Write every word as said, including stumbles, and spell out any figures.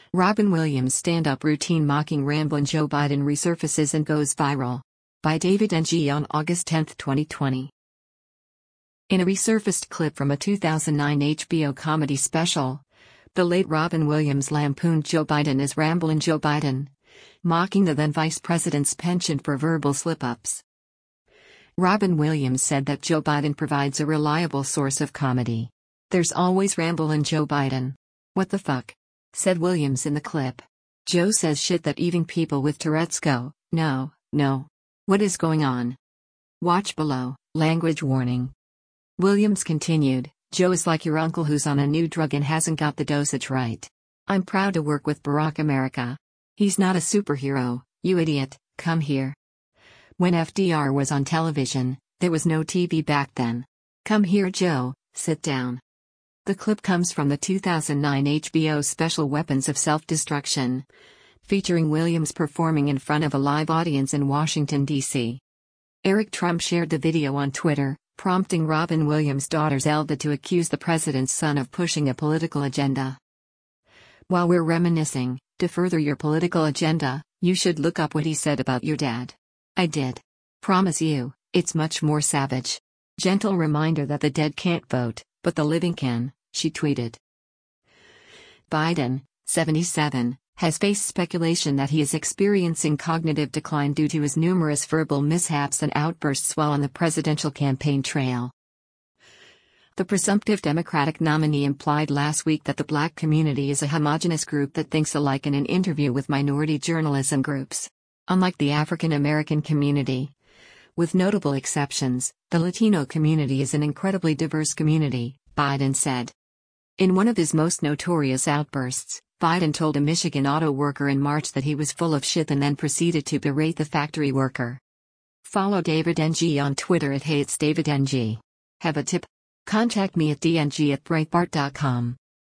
Robin Williams' stand-up routine mocking Ramblin' Joe Biden resurfaces and goes viral. By David N G on August tenth, twenty twenty. In a resurfaced clip from a two thousand nine H B O comedy special, the late Robin Williams lampooned Joe Biden as Ramblin' Joe Biden, mocking the then vice president's penchant for verbal slip-ups. Robin Williams said that Joe Biden provides a reliable source of comedy. "There's always Ramblin' Joe Biden. What the fuck?" said Williams in the clip. "Joe says shit that even people with Tourette's go, no, no. What is going on? Watch below, language warning." Williams continued, "Joe is like your uncle who's on a new drug and hasn't got the dosage right. I'm proud to work with Barack America. He's not a superhero, you idiot, come here." When F D R was on television, there was no T V back then. "Come here, Joe, sit down." The clip comes from the two thousand nine H B O special Weapons of Self-Destruction, featuring Williams performing in front of a live audience in Washington, D C Eric Trump shared the video on Twitter, prompting Robin Williams' daughter Zelda to accuse the president's son of pushing a political agenda. "While we're reminiscing, to further your political agenda, you should look up what he said about your dad." "I did. Promise you, it's much more savage. Gentle reminder that the dead can't vote, but the living can," she tweeted. Biden, seventy-seven, has faced speculation that he is experiencing cognitive decline due to his numerous verbal mishaps and outbursts while on the presidential campaign trail. The presumptive Democratic nominee implied last week that the black community is a homogenous group that thinks alike in an interview with minority journalism groups. Unlike the African American community, with notable exceptions, the Latino community is an incredibly diverse community, Biden said. In one of his most notorious outbursts, Biden told a Michigan auto worker in March that he was full of shit and then proceeded to berate the factory worker. Follow David N G on Twitter at HatesDavidNG. Have a tip? Contact me at d n g at breitbart dot com.